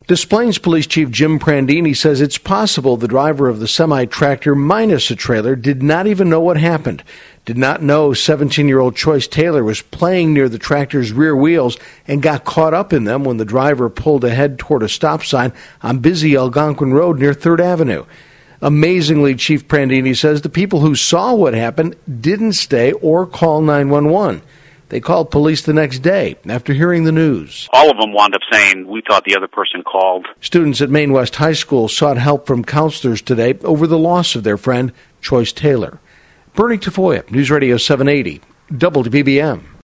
Des Plaines Police Chief Jim Prandini says it's possible the driver of the semi-tractor minus a trailer did not even know what happened, did not know 17-year-old Choice Taylor was playing near the tractor's rear wheels and got caught up in them when the driver pulled ahead toward a stop sign on busy Algonquin Road near 3rd Avenue. Amazingly, Chief Prandini says the people who saw what happened didn't stay or call 911. They called police the next day after hearing the news. All of them wound up saying, we thought the other person called. Students at Maine West High School sought help from counselors today over the loss of their friend, Choice Taylor. Bernie Tafoya, News Radio 780, WBBM.